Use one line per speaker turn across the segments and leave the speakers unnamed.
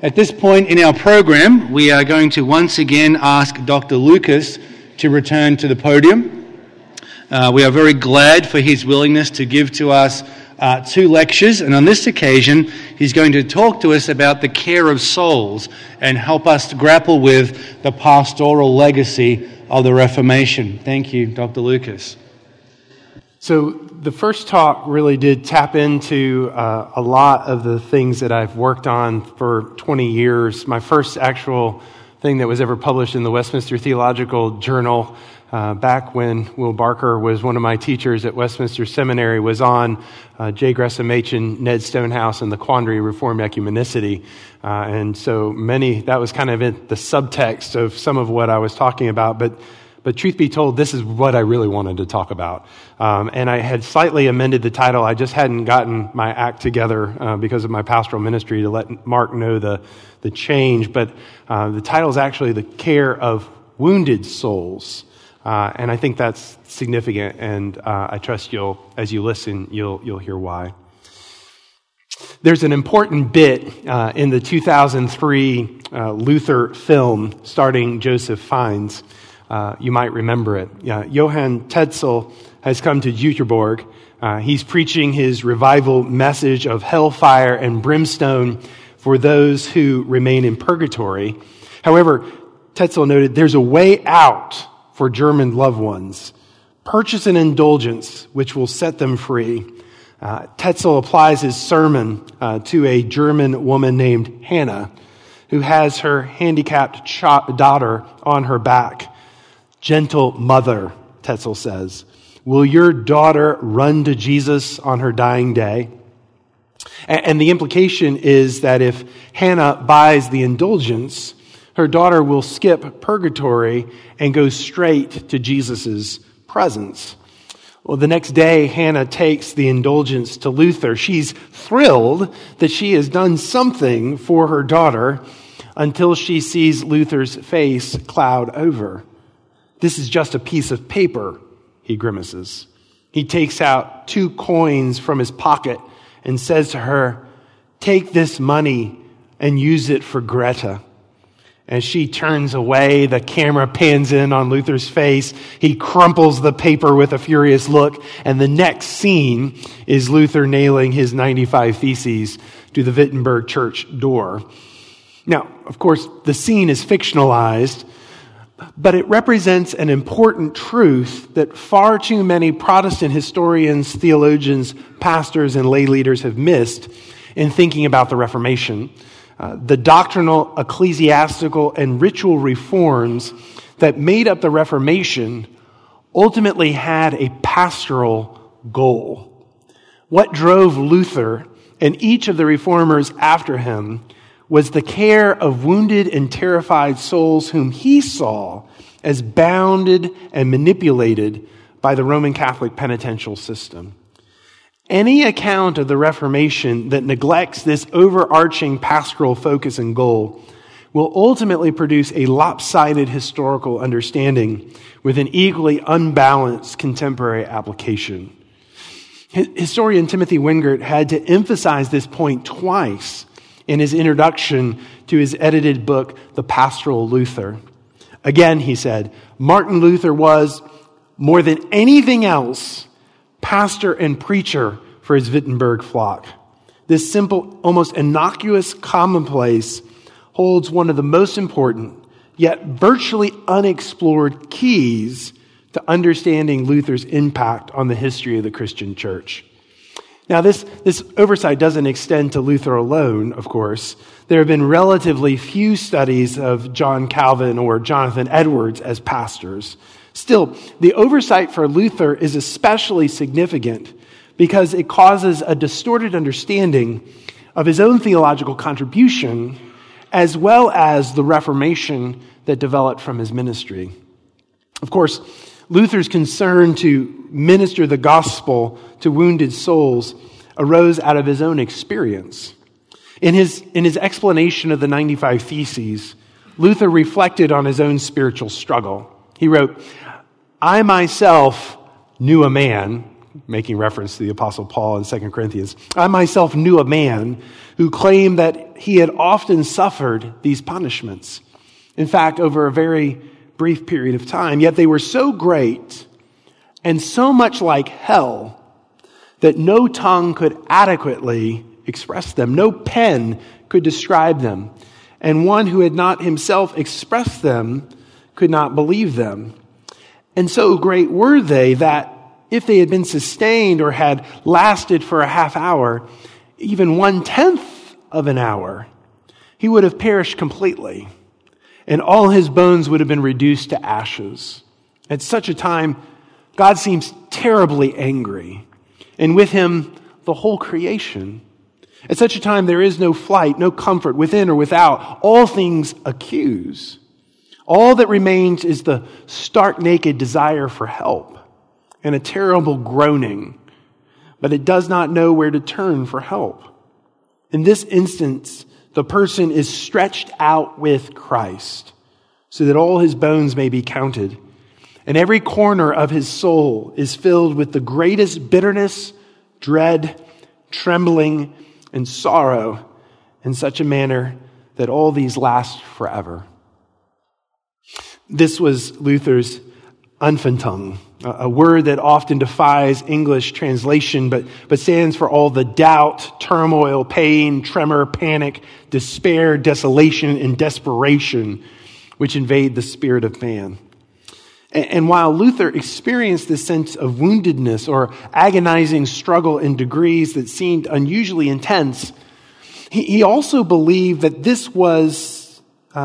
At this point in our program, we are going to once again ask Dr. Lucas to return to the podium. We are very glad for his willingness to give to us 2 lectures, and on this occasion, he's going to talk to us about the care of souls and help us to grapple with the pastoral legacy of the Reformation. Thank you, Dr. Lucas.
So the first talk really did tap into a lot of the things that I've worked on for 20 years. My first actual thing that was ever published in the Westminster Theological Journal back when Will Barker was one of my teachers at Westminster Seminary was on J. Gresham Machen, Ned Stonehouse, and the quandary of Reformed ecumenicity. And so that was kind of in the subtext of some of what I was talking about. But truth be told, this is what I really wanted to talk about. And I had slightly amended the title. I just hadn't gotten my act together because of my pastoral ministry to let Mark know the change. But the title is actually The Care of Wounded Souls. And I think that's significant, and I trust as you listen, you'll hear why. There's an important bit in the 2003 Luther film starring Joseph Fiennes. You might remember it. Johann Tetzel has come to Göteborg. He's preaching his revival message of hellfire and brimstone for those who remain in purgatory. However, Tetzel noted there's a way out for German loved ones. Purchase an indulgence which will set them free. Tetzel applies his sermon to a German woman named Hannah, who has her handicapped daughter on her back. Gentle mother, Tetzel says, will your daughter run to Jesus on her dying day? And the implication is that if Hannah buys the indulgence, her daughter will skip purgatory and go straight to Jesus' presence. Well, the next day, Hannah takes the indulgence to Luther. She's thrilled that she has done something for her daughter until she sees Luther's face cloud over. This is just a piece of paper, he grimaces. He takes out 2 coins from his pocket and says to her, take this money and use it for Greta. As she turns away, the camera pans in on Luther's face. He crumples the paper with a furious look, and the next scene is Luther nailing his 95 Theses to the Wittenberg church door. Now, of course, the scene is fictionalized, but it represents an important truth that far too many Protestant historians, theologians, pastors, and lay leaders have missed in thinking about the Reformation. The doctrinal, ecclesiastical, and ritual reforms that made up the Reformation ultimately had a pastoral goal. What drove Luther and each of the reformers after him was the care of wounded and terrified souls whom he saw as bounded and manipulated by the Roman Catholic penitential system. Any account of the Reformation that neglects this overarching pastoral focus and goal will ultimately produce a lopsided historical understanding with an equally unbalanced contemporary application. Historian Timothy Wingert had to emphasize this point twice in his introduction to his edited book, The Pastoral Luther. Again, he said, Martin Luther was, more than anything else, pastor and preacher for his Wittenberg flock. This simple, almost innocuous commonplace holds one of the most important, yet virtually unexplored keys to understanding Luther's impact on the history of the Christian church. Now, this oversight doesn't extend to Luther alone, of course. There have been relatively few studies of John Calvin or Jonathan Edwards as pastors. Still, the oversight for Luther is especially significant because it causes a distorted understanding of his own theological contribution as well as the Reformation that developed from his ministry. Of course, Luther's concern to minister the gospel to wounded souls arose out of his own experience. In his explanation of the 95 Theses, Luther reflected on his own spiritual struggle. He wrote, I myself knew a man making reference to the Apostle Paul in 2 Corinthians. I myself knew a man who claimed that he had often suffered these punishments. In fact, over a very brief period of time, yet they were so great and so much like hell that no tongue could adequately express them. No pen could describe them. And one who had not himself expressed them could not believe them. And so great were they that if they had been sustained or had lasted for a half hour, even 1/10 of an hour, he would have perished completely, and all his bones would have been reduced to ashes. At such a time, God seems terribly angry, and with him, the whole creation. At such a time, there is no flight, no comfort within or without. All things accuse. All that remains is the stark naked desire for help and a terrible groaning, but it does not know where to turn for help. In this instance, the person is stretched out with Christ so that all his bones may be counted, and every corner of his soul is filled with the greatest bitterness, dread, trembling, and sorrow in such a manner that all these last forever. This was Luther's Unfalltung, a word that often defies English translation, but stands for all the doubt, turmoil, pain, tremor, panic, despair, desolation, and desperation which invade the spirit of man. And while Luther experienced this sense of woundedness or agonizing struggle in degrees that seemed unusually intense, he also believed that this was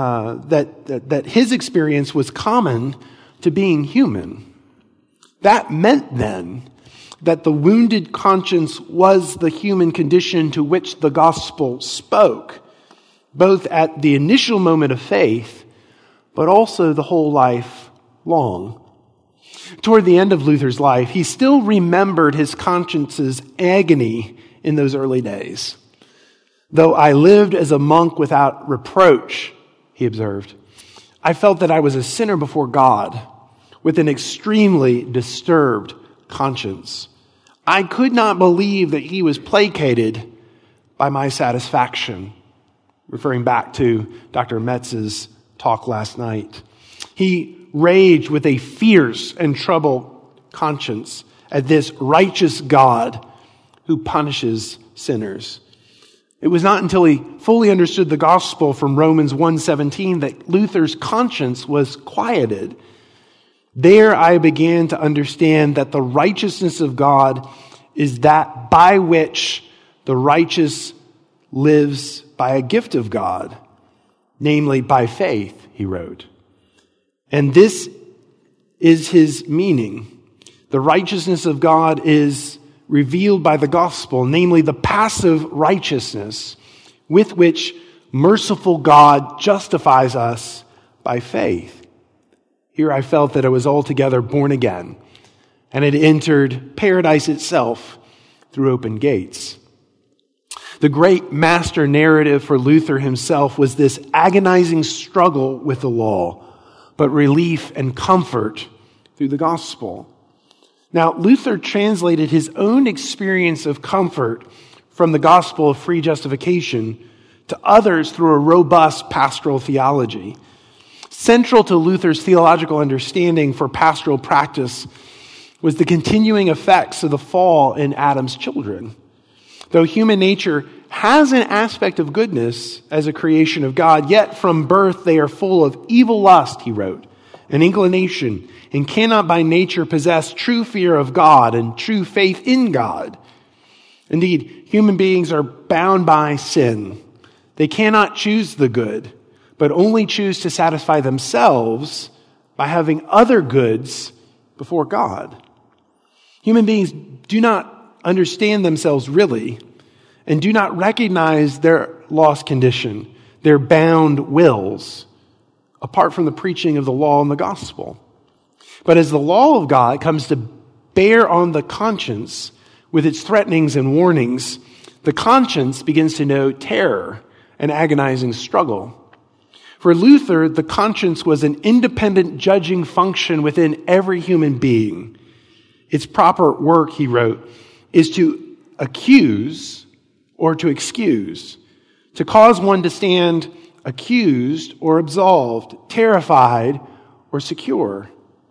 that his experience was common to being human. That meant then that the wounded conscience was the human condition to which the gospel spoke, both at the initial moment of faith, but also the whole life long. Toward the end of Luther's life, he still remembered his conscience's agony in those early days. Though I lived as a monk without reproach, he observed, I felt that I was a sinner before God with an extremely disturbed conscience. I could not believe that he was placated by my satisfaction, referring back to Dr. Metz's talk last night. He raged with a fierce and troubled conscience at this righteous God who punishes sinners. It was not until he fully understood the gospel from Romans 1:17 that Luther's conscience was quieted. There I began to understand that the righteousness of God is that by which the righteous lives by a gift of God, namely by faith, he wrote. And this is his meaning. The righteousness of God is revealed by the gospel, namely the passive righteousness with which merciful God justifies us by faith. Here I felt that I was altogether born again and had entered paradise itself through open gates. The great master narrative for Luther himself was this agonizing struggle with the law, but relief and comfort through the gospel. Now, Luther translated his own experience of comfort from the gospel of free justification to others through a robust pastoral theology. Central to Luther's theological understanding for pastoral practice was the continuing effects of the fall in Adam's children. Though human nature has an aspect of goodness as a creation of God, yet from birth they are full of evil lust, he wrote, an inclination, and cannot by nature possess true fear of God and true faith in God. Indeed, human beings are bound by sin. They cannot choose the good, but only choose to satisfy themselves by having other goods before God. Human beings do not understand themselves really and do not recognize their lost condition, their bound wills, apart from the preaching of the law and the gospel. But as the law of God comes to bear on the conscience with its threatenings and warnings, the conscience begins to know terror and agonizing struggle. For Luther, the conscience was an independent judging function within every human being. Its proper work, he wrote, is to accuse or to excuse, to cause one to stand accused or absolved, terrified or secure.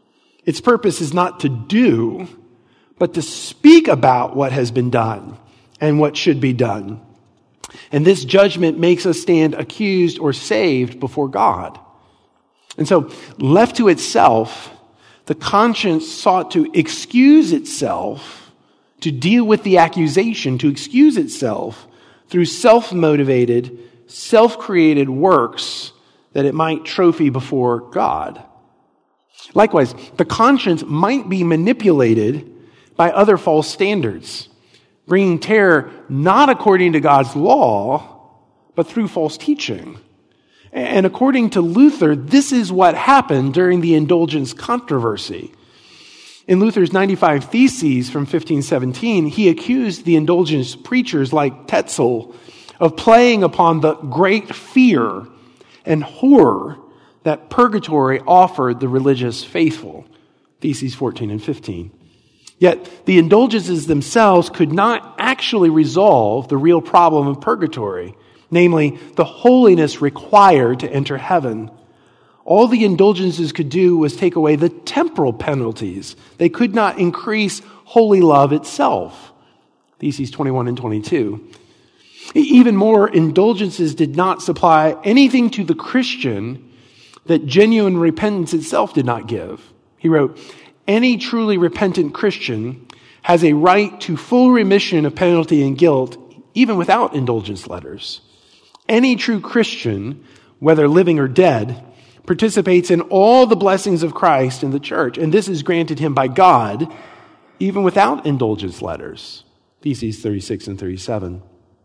Its purpose is not to do, but to speak about what has been done and what should be done. And this judgment makes us stand accused or saved before God. And so, left to itself, the conscience sought to excuse itself, to deal with the accusation, to excuse itself through self-motivated, self-created works that it might trophy before God. Likewise, the conscience might be manipulated by other false standards, bringing terror not according to God's law, but through false teaching. And according to Luther, this is what happened during the indulgence controversy. In Luther's 95 Theses from 1517, he accused the indulgence preachers like Tetzel of playing upon the great fear and horror that purgatory offered the religious faithful. Theses 14 and 15. Yet the indulgences themselves could not actually resolve the real problem of purgatory, namely the holiness required to enter heaven. All the indulgences could do was take away the temporal penalties. They could not increase holy love itself. Theses 21 and 22. Even more, indulgences did not supply anything to the Christian that genuine repentance itself did not give. He wrote, "Any truly repentant Christian has a right to full remission of penalty and guilt, even without indulgence letters. Any true Christian, whether living or dead, participates in all the blessings of Christ in the church, and this is granted him by God, even without indulgence letters." Theses 36 and 37.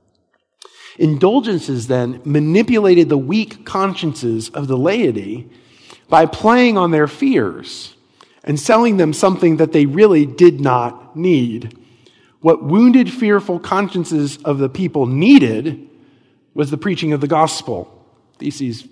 Indulgences then manipulated the weak consciences of the laity by playing on their fears and selling them something that they really did not need. What wounded, fearful consciences of the people needed was the preaching of the gospel. Theses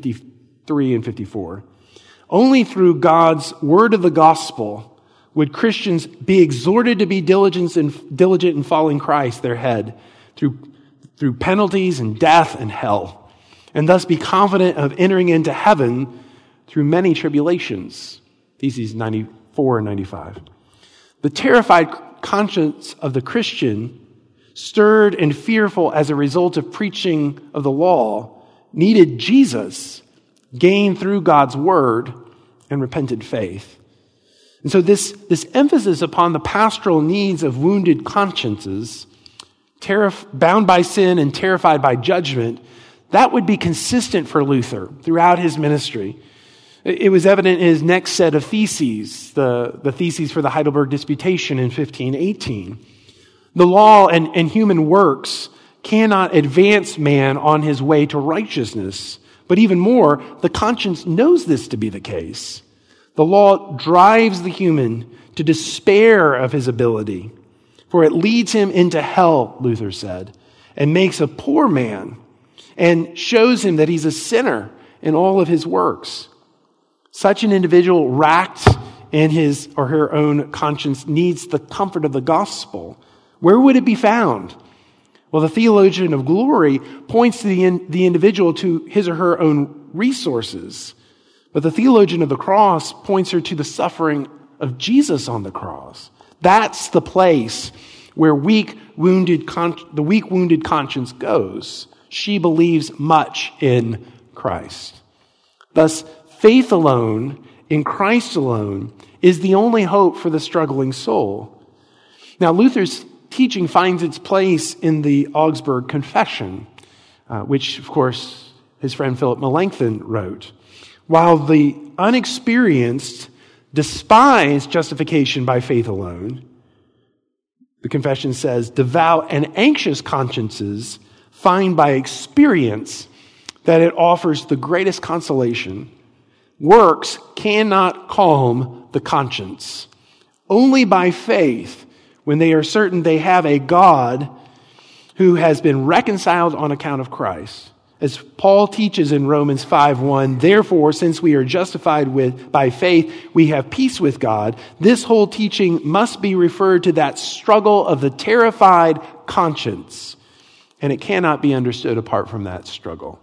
53 and 54. Only through God's word of the gospel would Christians be exhorted to be diligent in following Christ, their head, through penalties and death and hell, and thus be confident of entering into heaven through many tribulations. Theses 94 and 95. The terrified conscience of the Christian, stirred and fearful as a result of preaching of the law, needed Jesus, gained through God's word and repentant faith. And so this emphasis upon the pastoral needs of wounded consciences, bound by sin and terrified by judgment, that would be consistent for Luther throughout his ministry. It was evident in his next set of theses, the theses for the Heidelberg Disputation in 1518. The law and human works cannot advance man on his way to righteousness. But even more, the conscience knows this to be the case. The law drives the human to despair of his ability, for it leads him into hell, Luther said, and makes a poor man, and shows him that he's a sinner in all of his works. Such an individual racked in his or her own conscience needs the comfort of the gospel. Where would it be found? Well, the theologian of glory points to the individual to his or her own resources. But the theologian of the cross points her to the suffering of Jesus on the cross. That's the place where the weak, wounded conscience goes. She believes much in Christ. Thus, faith alone, in Christ alone, is the only hope for the struggling soul. Now, Luther's teaching finds its place in the Augsburg Confession, which, of course, his friend Philip Melanchthon wrote. While the unexperienced despise justification by faith alone, the confession says, devout and anxious consciences find by experience that it offers the greatest consolation. Works cannot calm the conscience. Only by faith, when they are certain they have a God who has been reconciled on account of Christ, As Paul teaches in Romans 5:1, therefore, since we are justified by faith, we have peace with God. This whole teaching must be referred to that struggle of the terrified conscience, and it cannot be understood apart from that struggle.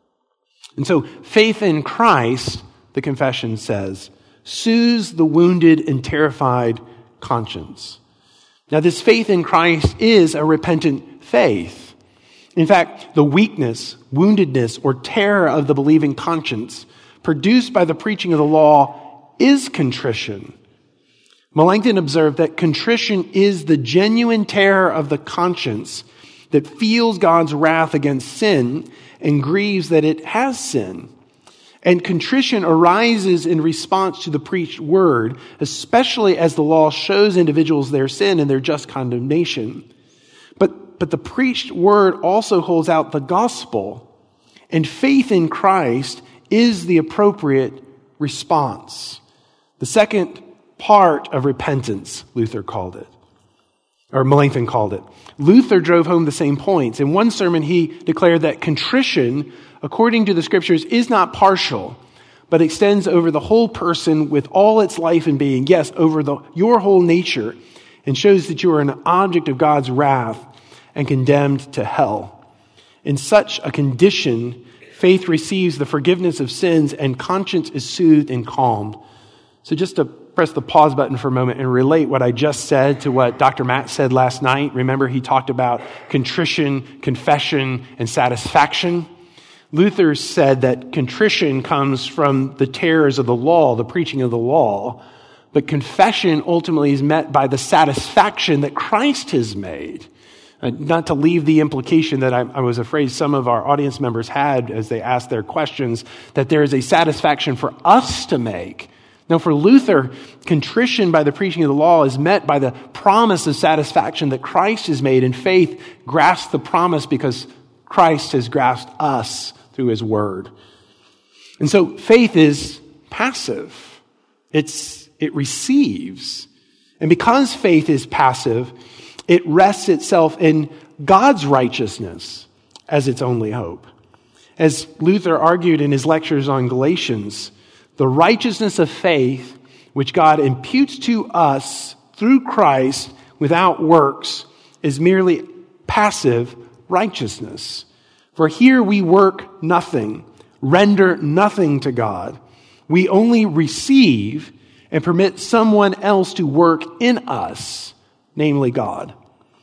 And so, faith in Christ, the confession says, soothes the wounded and terrified conscience. Now, this faith in Christ is a repentant faith. In fact, the weakness, woundedness, or terror of the believing conscience produced by the preaching of the law is contrition. Melanchthon observed that contrition is the genuine terror of the conscience that feels God's wrath against sin and grieves that it has sin. And contrition arises in response to the preached word, especially as the law shows individuals their sin and their just condemnation. But the preached word also holds out the gospel, and faith in Christ is the appropriate response. The second part of repentance, Luther called it, or Melanchthon called it. Luther drove home the same points. In one sermon, he declared that contrition, according to the scriptures, is not partial, but extends over the whole person with all its life and being, yes, over your whole nature, and shows that you are an object of God's wrath and condemned to hell. In such a condition, faith receives the forgiveness of sins and conscience is soothed and calmed. So just to press the pause button for a moment and relate what I just said to what Dr. Matt said last night. Remember, he talked about contrition, confession, and satisfaction. Luther said that contrition comes from the terrors of the law, the preaching of the law, but confession ultimately is met by the satisfaction that Christ has made. Not to leave the implication that I was afraid some of our audience members had as they asked their questions, that there is a satisfaction for us to make. Now, for Luther, contrition by the preaching of the law is met by the promise of satisfaction that Christ has made, and faith grasps the promise because Christ has grasped us through his word. And so faith is passive. It receives. And because faith is passive, it rests itself in God's righteousness as its only hope. As Luther argued in his lectures on Galatians, the righteousness of faith, which God imputes to us through Christ without works, is merely passive righteousness. For here we work nothing, render nothing to God. We only receive and permit someone else to work in us, namely God.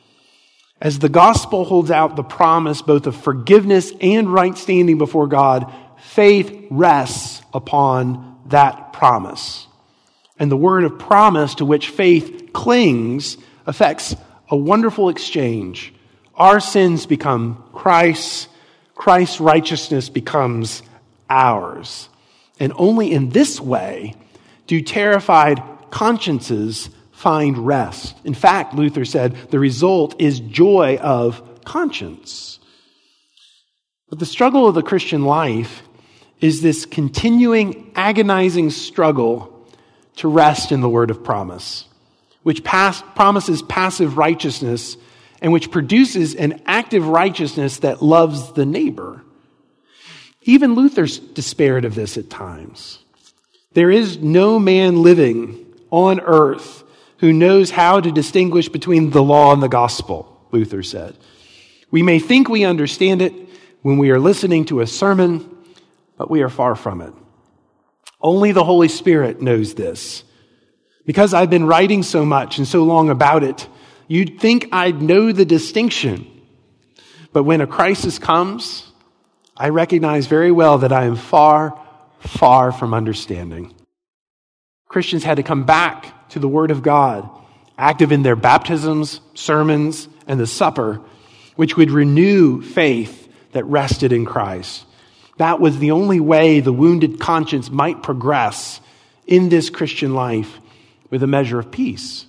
As the gospel holds out the promise both of forgiveness and right standing before God, faith rests upon that promise. And the word of promise to which faith clings affects a wonderful exchange. Our sins become Christ's, Christ's righteousness becomes ours. And only in this way do terrified consciences find rest. In fact, Luther said, the result is joy of conscience. But the struggle of the Christian life is this continuing, agonizing struggle to rest in the word of promise, which promises passive righteousness and which produces an active righteousness that loves the neighbor. Even Luther despaired of this at times. There is no man living on earth who knows how to distinguish between the law and the gospel, Luther said. We may think we understand it when we are listening to a sermon, but we are far from it. Only the Holy Spirit knows this. Because I've been writing so much and so long about it, you'd think I'd know the distinction. But when a crisis comes, I recognize very well that I am far, far from understanding. Christians had to come back to the Word of God, active in their baptisms, sermons, and the supper, which would renew faith that rested in Christ. That was the only way the wounded conscience might progress in this Christian life with a measure of peace.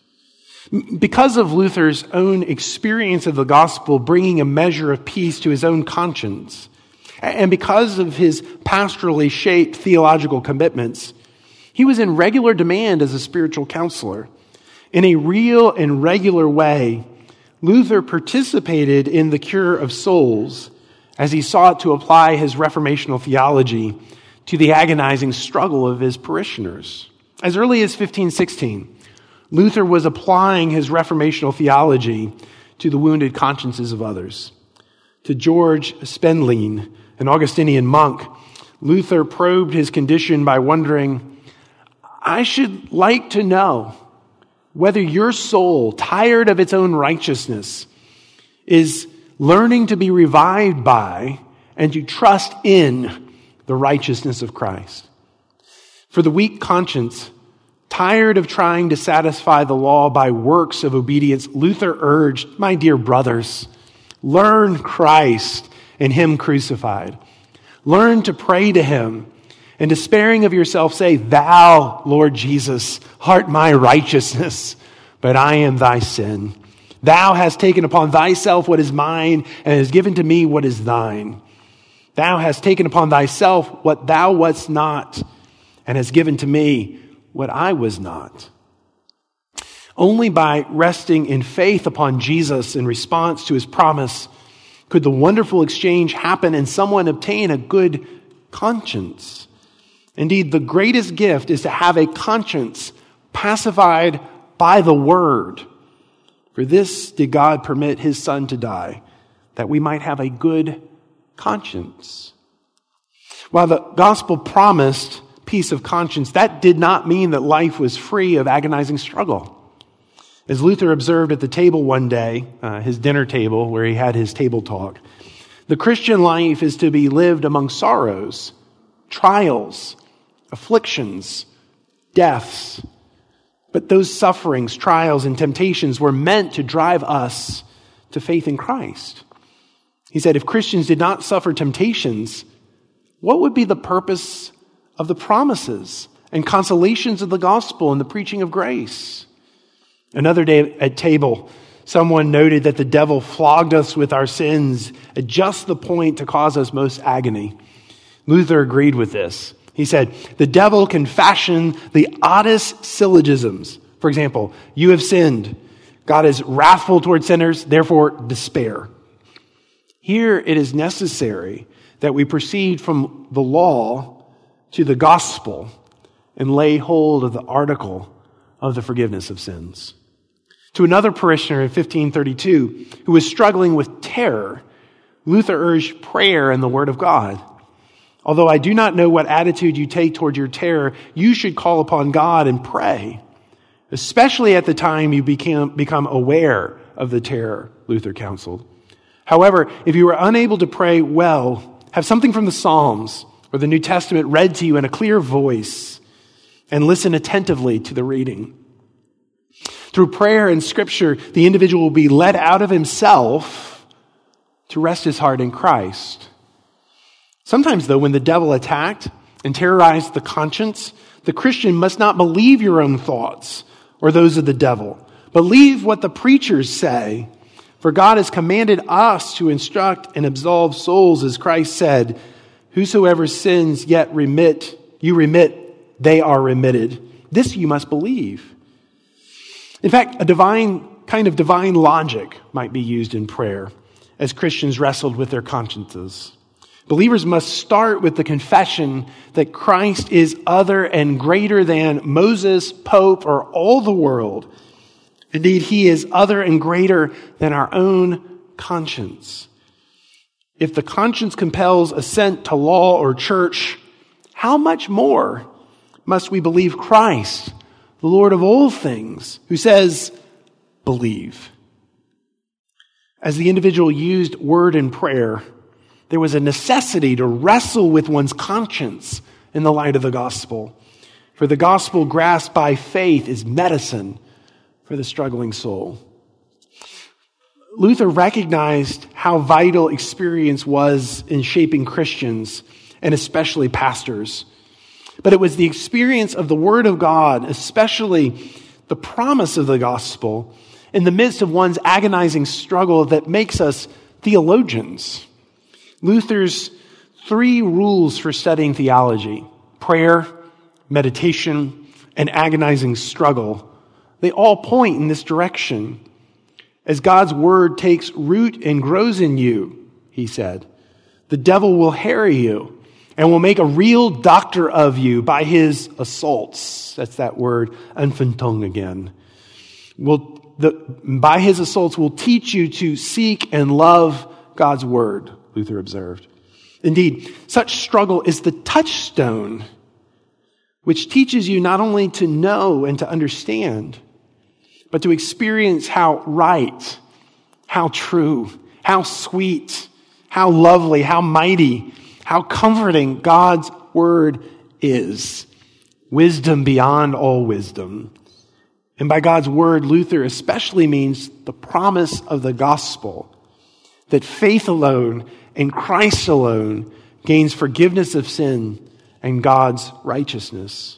Because of Luther's own experience of the gospel bringing a measure of peace to his own conscience, and because of his pastorally shaped theological commitments, he was in regular demand as a spiritual counselor. In a real and regular way, Luther participated in the cure of souls as he sought to apply his reformational theology to the agonizing struggle of his parishioners. As early as 1516, Luther was applying his reformational theology to the wounded consciences of others. To George Spenlein, an Augustinian monk, Luther probed his condition by wondering, I should like to know whether your soul, tired of its own righteousness, is learning to be revived by and to trust in the righteousness of Christ. For the weak conscience, tired of trying to satisfy the law by works of obedience, Luther urged, my dear brothers, learn Christ and Him crucified. Learn to pray to Him, and despairing of yourself say, Thou, Lord Jesus, art my righteousness, but I am thy sin. Thou hast taken upon thyself what is mine, and hast given to me what is thine. Thou hast taken upon thyself what thou wast not, and hast given to me what I was not. Only by resting in faith upon Jesus in response to his promise could the wonderful exchange happen and someone obtain a good conscience. Indeed, the greatest gift is to have a conscience pacified by the word. For this did God permit his Son to die, that we might have a good conscience. While the gospel promised peace of conscience, that did not mean that life was free of agonizing struggle. As Luther observed at the table one day, his dinner table where he had his table talk, the Christian life is to be lived among sorrows, trials, afflictions, deaths. But those sufferings, trials, and temptations were meant to drive us to faith in Christ. He said, if Christians did not suffer temptations, what would be the purpose of the promises and consolations of the gospel and the preaching of grace? Another day at table, someone noted that the devil flogged us with our sins at just the point to cause us most agony. Luther agreed with this. He said, the devil can fashion the oddest syllogisms. For example, you have sinned. God is wrathful toward sinners, therefore despair. Here it is necessary that we proceed from the law to the gospel and lay hold of the article of the forgiveness of sins. To another parishioner in 1532 who was struggling with terror, Luther urged prayer and the word of God. Although I do not know what attitude you take toward your terror, you should call upon God and pray, especially at the time you become aware of the terror, Luther counseled. However, if you are unable to pray well, have something from the Psalms or the New Testament read to you in a clear voice and listen attentively to the reading. Through prayer and scripture, the individual will be led out of himself to rest his heart in Christ. Sometimes, though, when the devil attacked and terrorized the conscience, the Christian must not believe your own thoughts or those of the devil. Believe what the preachers say. For God has commanded us to instruct and absolve souls, as Christ said, whosoever sins yet you remit, they are remitted. This you must believe. In fact, a divine logic might be used in prayer as Christians wrestled with their consciences. Believers must start with the confession that Christ is other and greater than Moses, Pope, or all the world. Indeed, he is other and greater than our own conscience. If the conscience compels assent to law or church, how much more must we believe Christ, the Lord of all things, who says, believe? As the individual used word and prayer, there was a necessity to wrestle with one's conscience in the light of the gospel. For the gospel grasped by faith is medicine for the struggling soul. Luther recognized how vital experience was in shaping Christians, and especially pastors. But it was the experience of the Word of God, especially the promise of the gospel, in the midst of one's agonizing struggle that makes us theologians. Luther's 3 rules for studying theology, prayer, meditation, and agonizing struggle, they all point in this direction. As God's word takes root and grows in you, he said, the devil will harry you and will make a real doctor of you by his assaults. That's that word, Anfeindung again. By his assaults will teach you to seek and love God's word, Luther observed. Indeed, such struggle is the touchstone which teaches you not only to know and to understand, but to experience how right, how true, how sweet, how lovely, how mighty, how comforting God's word is. Wisdom beyond all wisdom. And by God's word, Luther especially means the promise of the gospel, that faith alone and Christ alone gains forgiveness of sin and God's righteousness.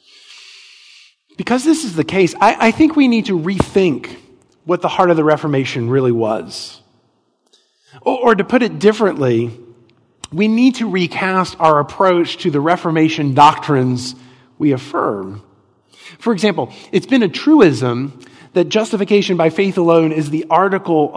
Because this is the case, I think we need to rethink what the heart of the Reformation really was. Or to put it differently, we need to recast our approach to the Reformation doctrines we affirm. For example, it's been a truism that justification by faith alone is the article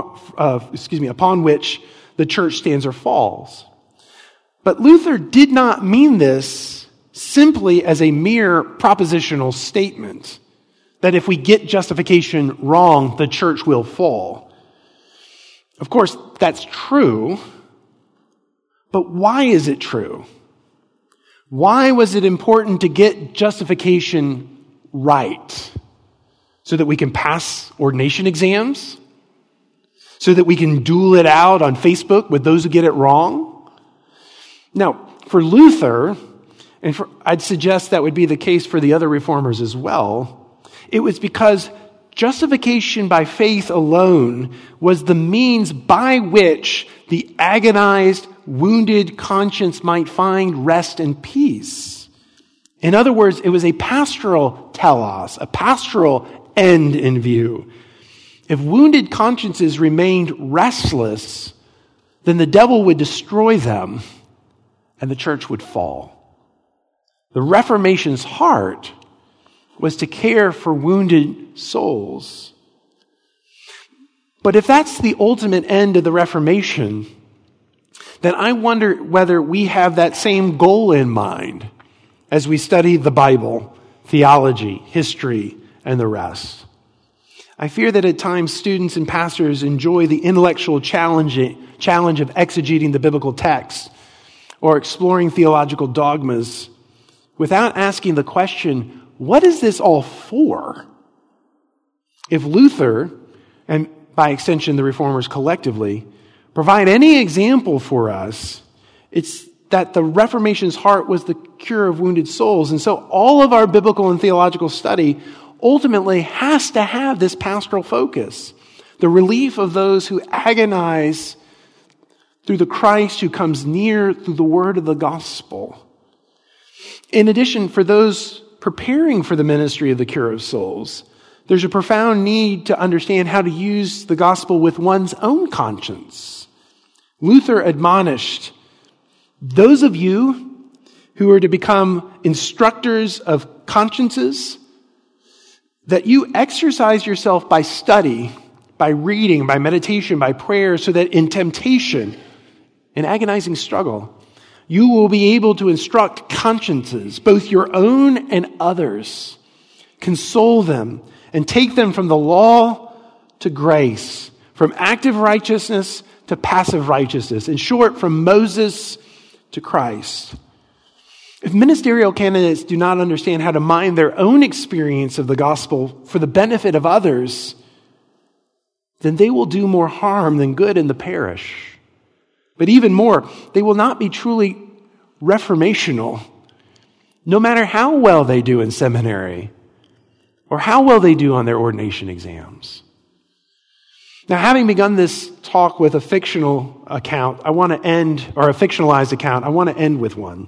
upon which the church stands or falls. But Luther did not mean this simply as a mere propositional statement, that if we get justification wrong, the church will fall. Of course, that's true, but why is it true? Why was it important to get justification right? So that we can pass ordination exams? So that we can duel it out on Facebook with those who get it wrong? Now, for Luther, and I'd suggest that would be the case for the other reformers as well, it was because justification by faith alone was the means by which the agonized, wounded conscience might find rest and peace. In other words, it was a pastoral telos, a pastoral end in view. If wounded consciences remained restless, then the devil would destroy them and the church would fall. The Reformation's heart was to care for wounded souls. But if that's the ultimate end of the Reformation, then I wonder whether we have that same goal in mind as we study the Bible, theology, history, and the rest. I fear that at times students and pastors enjoy the intellectual challenge of exegeting the biblical text or exploring theological dogmas without asking the question, what is this all for? If Luther, and by extension the reformers collectively, provide any example for us, it's that the Reformation's heart was the cure of wounded souls. And so all of our biblical and theological study ultimately has to have this pastoral focus, the relief of those who agonize through the Christ who comes near through the word of the gospel. In addition, for those preparing for the ministry of the cure of souls, there's a profound need to understand how to use the gospel with one's own conscience. Luther admonished, those of you who are to become instructors of consciences, that you exercise yourself by study, by reading, by meditation, by prayer, so that in temptation, in agonizing struggle, you will be able to instruct consciences, both your own and others, console them, and take them from the law to grace, from active righteousness to passive righteousness. In short, from Moses to Christ. If ministerial candidates do not understand how to mine their own experience of the gospel for the benefit of others, then they will do more harm than good in the parish. But even more, they will not be truly reformational, no matter how well they do in seminary or how well they do on their ordination exams. Now, having begun this talk with a fictional account, a fictionalized account, I want to end with one.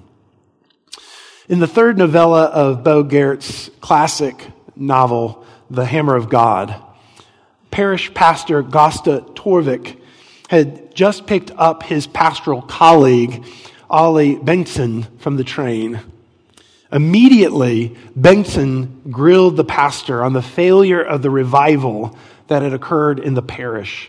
In the third novella of Bo Garrett's classic novel, The Hammer of God, parish pastor Gösta Torvik had just picked up his pastoral colleague, Ollie Bengtsson, from the train. Immediately, Bengtsson grilled the pastor on the failure of the revival that had occurred in the parish.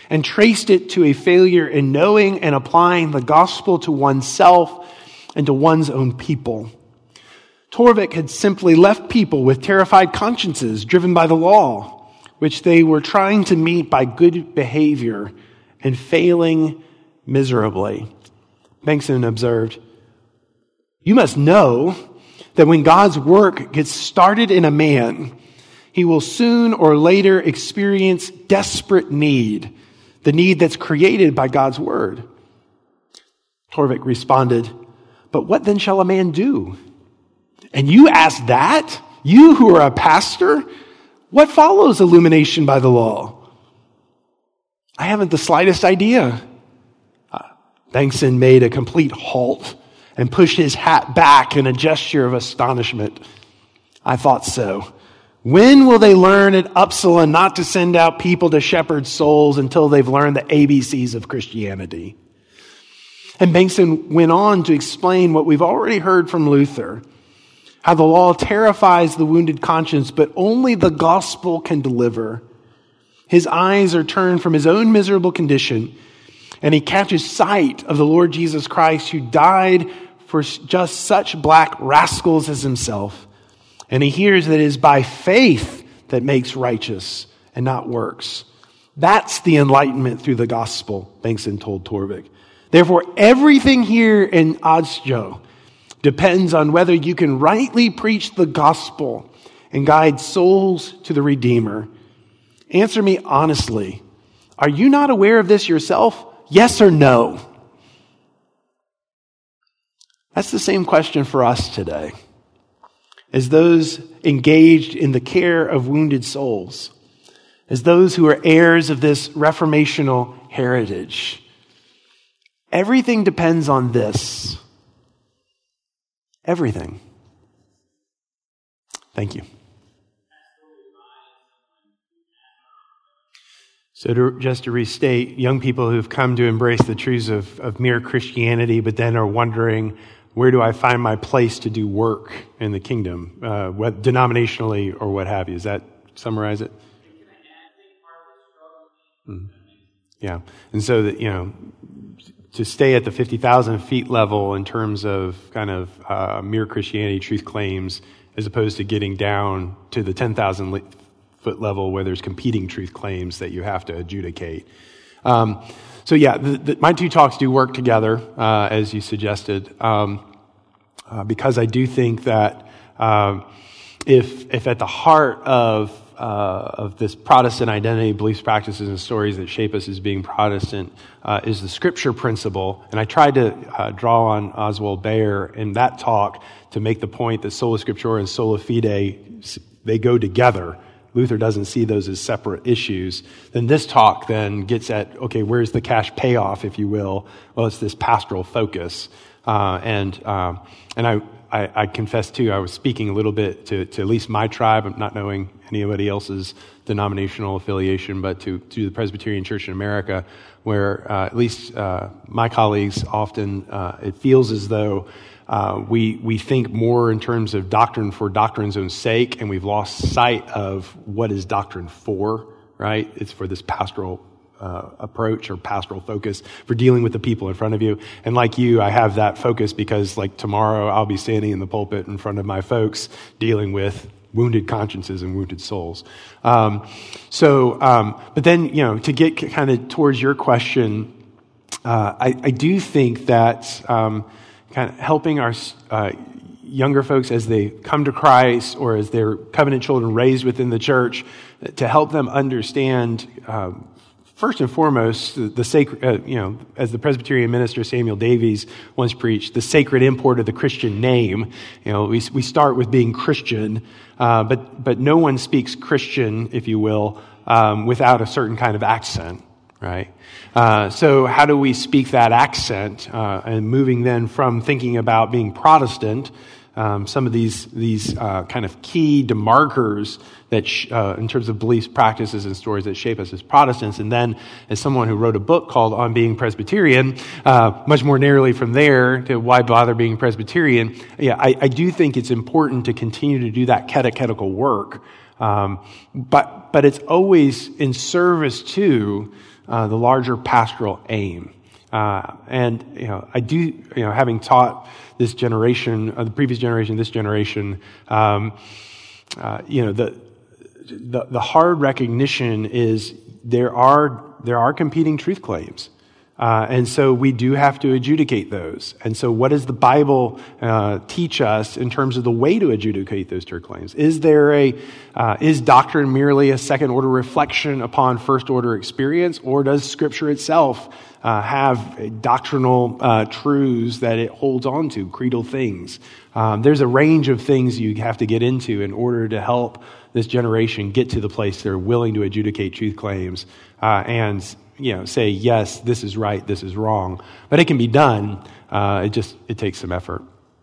and traced it to a failure in knowing and applying the gospel to oneself and to one's own people. Torvik had simply left people with terrified consciences driven by the law, which they were trying to meet by good behavior and failing miserably. Bengtson observed, "You must know that when God's work gets started in a man, he will soon or later experience desperate need, the need that's created by God's word." Torvik responded, "But what then shall a man do? And you ask that? You who are a pastor? What follows illumination by the law?" "I haven't the slightest idea." Bengtson made a complete halt and pushed his hat back in a gesture of astonishment. "I thought so. When will they learn at Uppsala not to send out people to shepherd souls until they've learned the ABCs of Christianity?" And Bengtson went on to explain what we've already heard from Luther, how the law terrifies the wounded conscience, but only the gospel can deliver. His eyes are turned from his own miserable condition, and he catches sight of the Lord Jesus Christ, who died for just such black rascals as himself. And he hears that it is by faith that makes righteous and not works. That's the enlightenment through the gospel, Bengtson told Torvik. Therefore, everything here in Adsjo depends on whether you can rightly preach the gospel and guide souls to the Redeemer. Answer me honestly. Are you not aware of this yourself? Yes or no? That's the same question for us today, as those engaged in the care of wounded souls, as those who are heirs of this reformational heritage. Everything depends on this. Everything. Thank you. So just to restate, young people who've come to embrace the truths of mere Christianity, but then are wondering, where do I find my place to do work in the kingdom, denominationally or what have you? Does that summarize it? Yeah. And so that, to stay at the 50,000 feet level in terms of kind of mere Christianity truth claims, as opposed to getting down to the 10,000 foot level where there's competing truth claims that you have to adjudicate. My two talks do work together, as you suggested, because I do think that if at the heart of this Protestant identity, beliefs, practices, and stories that shape us as being Protestant is the Scripture principle. And I tried to draw on Oswald Bayer in that talk to make the point that sola scriptura and sola fide, they go together. Luther doesn't see those as separate issues. Then this talk then gets at, okay, where's the cash payoff, if you will? Well, it's this pastoral focus. And I confess, too, I was speaking a little bit to at least my tribe, not knowing anybody else's denominational affiliation, but to the Presbyterian Church in America, where at least my colleagues often, it feels as though we think more in terms of doctrine for doctrine's own sake, and we've lost sight of what is doctrine for, right? It's for this pastoral approach or pastoral focus for dealing with the people in front of you. And like you, I have that focus because like tomorrow I'll be standing in the pulpit in front of my folks dealing with wounded consciences and wounded souls. But then, to get kind of towards your question, I do think that kind of helping our younger folks as they come to Christ or as their covenant children raised within the church, to help them understand, first and foremost, the sacred, as the Presbyterian minister Samuel Davies once preached, the sacred import of the Christian name. We start with being Christian, but no one speaks Christian, if you will, without a certain kind of accent, right? So how do we speak that accent? And moving then from thinking about being Protestant, some of these kind of key demarkers that in terms of beliefs, practices, and stories that shape us as Protestants, and then as someone who wrote a book called On Being Presbyterian, much more narrowly from there to why bother being Presbyterian. Yeah, I do think it's important to continue to do that catechetical work, but it's always in service to the larger pastoral aim. I do, having taught this generation, the previous generation, this generation, the hard recognition is there are competing truth claims. And so we do have to adjudicate those. And so what does the Bible teach us in terms of the way to adjudicate those truth claims? Is doctrine merely a second order reflection upon first order experience, or does Scripture itself have doctrinal truths that it holds on to, creedal things? There's a range of things you have to get into in order to help this generation get to the place they're willing to adjudicate truth claims and say, yes, this is right, this is wrong. But it can be done. It takes some effort.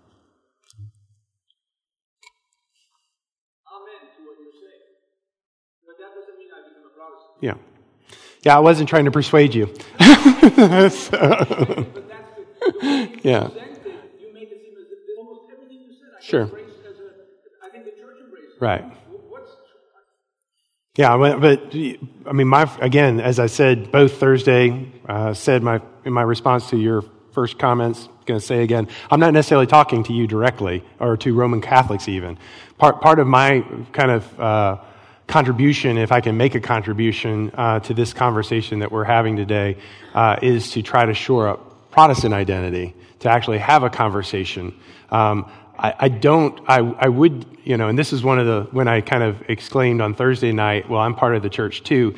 Amen to what you're saying. But that doesn't mean I become a Protestant.
Yeah. Yeah, I wasn't trying to persuade you.
But that's the
Yeah.
you make it seem as if almost everything you said I
Sure.
embrace I think the church embraces.
Right.
What's
Yeah, but I mean, again, as I said both Thursday, said in my response to your first comments, going to say again, I'm not necessarily talking to you directly or to Roman Catholics even. Part of my kind of contribution, if I can make a contribution to this conversation that we're having today, is to try to shore up Protestant identity, to actually have a conversation. I would, and this is when I kind of exclaimed on Thursday night, well, I'm part of the church too,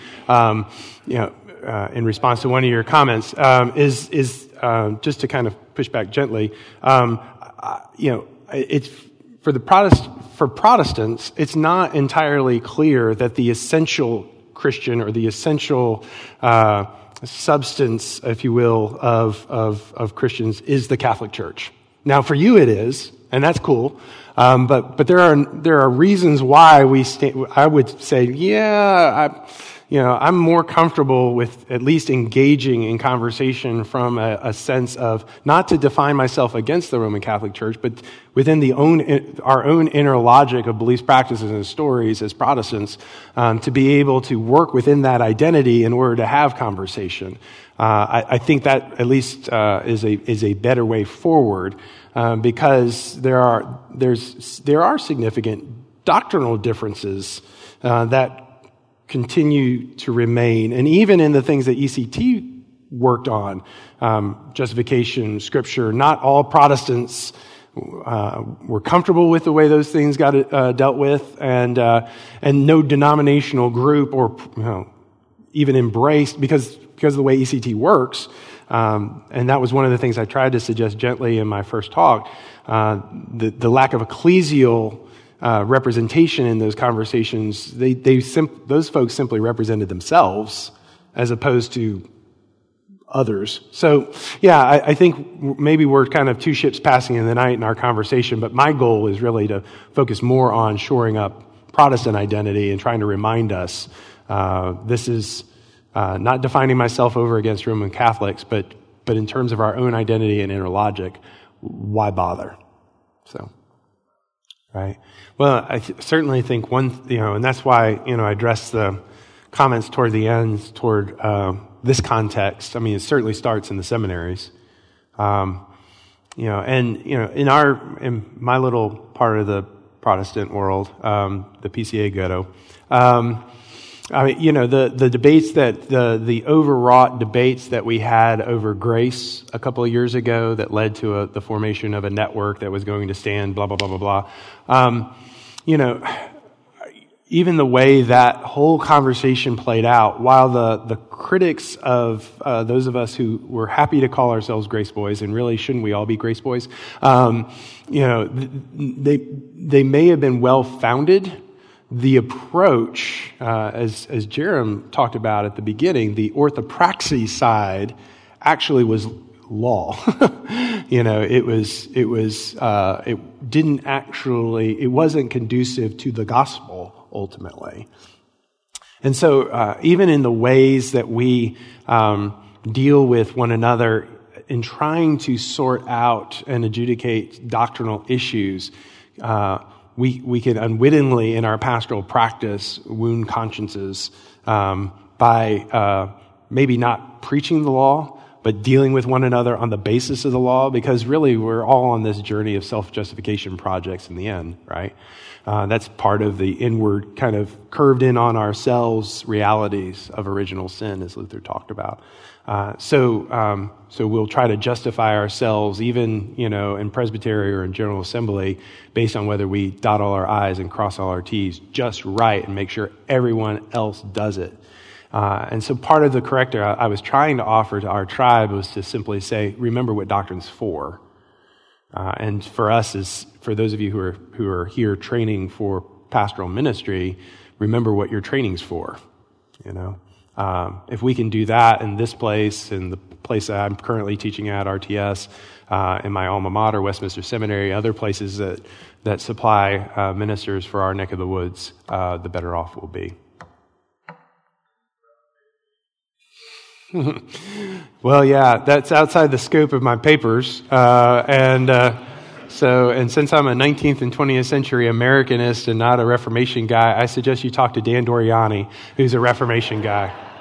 in response to one of your comments, is just to kind of push back gently, it's for Protestants, it's not entirely clear that the essential Christian or the essential substance, if you will, of Christians is the Catholic Church. Now, for you, it is, and that's cool. But there are reasons why I would say, I'm more comfortable with at least engaging in conversation from a sense of not to define myself against the Roman Catholic Church, but within our own inner logic of beliefs, practices, and stories as Protestants, to be able to work within that identity in order to have conversation. I think that at least is a better way forward, because there are significant doctrinal differences that continue to remain, and even in the things that ECT worked on, justification, Scripture, not all Protestants were comfortable with the way those things got dealt with, and no denominational group or even embraced because of the way ECT works. And that was one of the things I tried to suggest gently in my first talk. The lack of ecclesial representation in those conversations, those folks simply represented themselves as opposed to others. So, yeah, I think maybe we're kind of two ships passing in the night in our conversation, but my goal is really to focus more on shoring up Protestant identity and trying to remind us this is not defining myself over against Roman Catholics, but in terms of our own identity and inner logic, why bother? So, right. Well, I certainly think and that's why, I addressed the comments toward the end, toward this context. I mean, it certainly starts in the seminaries. In my little part of the Protestant world, the PCA ghetto, the debates the overwrought debates that we had over grace a couple of years ago that led to the formation of a network that was going to stand, blah, blah, blah, blah, blah. Even the way that whole conversation played out, while the critics of those of us who were happy to call ourselves grace boys, and really shouldn't we all be grace boys, they may have been well-founded. The approach, as Jerem talked about at the beginning, the orthopraxy side actually was law. It wasn't conducive to the gospel ultimately. And so, even in the ways that we deal with one another in trying to sort out and adjudicate doctrinal issues, we can unwittingly, in our pastoral practice, wound consciences by maybe not preaching the law, but dealing with one another on the basis of the law, because really we're all on this journey of self-justification projects in the end, right? That's part of the inward kind of curved in on ourselves realities of original sin, as Luther talked about. So we'll try to justify ourselves, even, in presbytery or in General Assembly, based on whether we dot all our I's and cross all our T's just right and make sure everyone else does it. And so part of the corrector I was trying to offer to our tribe was to simply say, remember what doctrine's for. And for us, for those of you who are here training for pastoral ministry, remember what your training's for. If we can do that in this place, in the place that I'm currently teaching at, RTS, in my alma mater, Westminster Seminary, other places that supply ministers for our neck of the woods, the better off we'll be. Well, yeah, that's outside the scope of my papers. And since I'm a 19th and 20th century Americanist and not a Reformation guy, I suggest you talk to Dan Doriani, who's a Reformation guy.